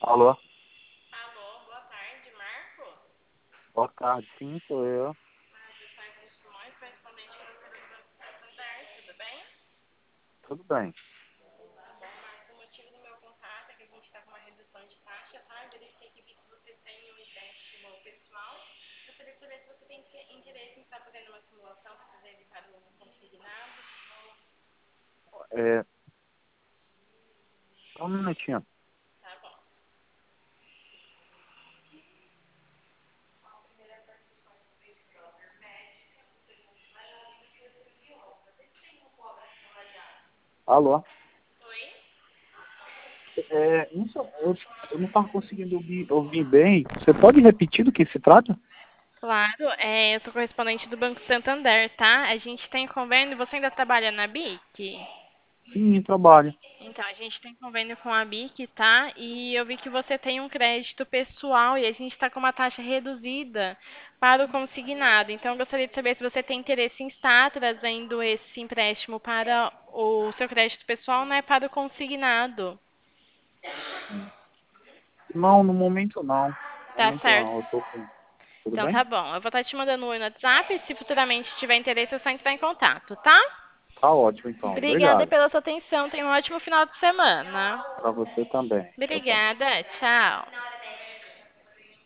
Alô? Alô, boa tarde, Marcos. Boa tarde, sim, sou eu. Marcos Simões, correspondente financeiro do Banco Santander, tudo bem? Tudo bem. Tá bom, Marcos, o motivo do meu contato é que a gente está com uma redução de taxa, tá? Eu verifiquei que vi que você tem um empréstimo pessoal. Gostaria de saber se você tem interesse em estar fazendo uma simulação para fazer ele para o consignado. É, só um minutinho. Tá bom. Alô? Oi? Isso, eu não estava conseguindo ouvir bem. Você pode repetir do que se trata? Claro, eu sou correspondente do Banco Santander, tá? A gente tem convênio, você ainda trabalha na BIC? Sim, trabalho. Então, a gente tem convênio com a BIC, tá? E eu vi que você tem um crédito pessoal e a gente está com uma taxa reduzida para o consignado. Então, eu gostaria de saber se você tem interesse em estar trazendo esse empréstimo para o seu crédito pessoal, né? Para o consignado. Não, no momento não. No Tá momento certo? não, eu tô com... Tudo Então, bem? tá bom. Eu vou estar te mandando um oi no WhatsApp. Se futuramente tiver interesse, é só entrar em contato, tá? Tá ótimo, então. Obrigada Obrigado. pela sua atenção. Tenha um ótimo final de semana. Para você também. Tchau, tchau. Obrigada. Tchau.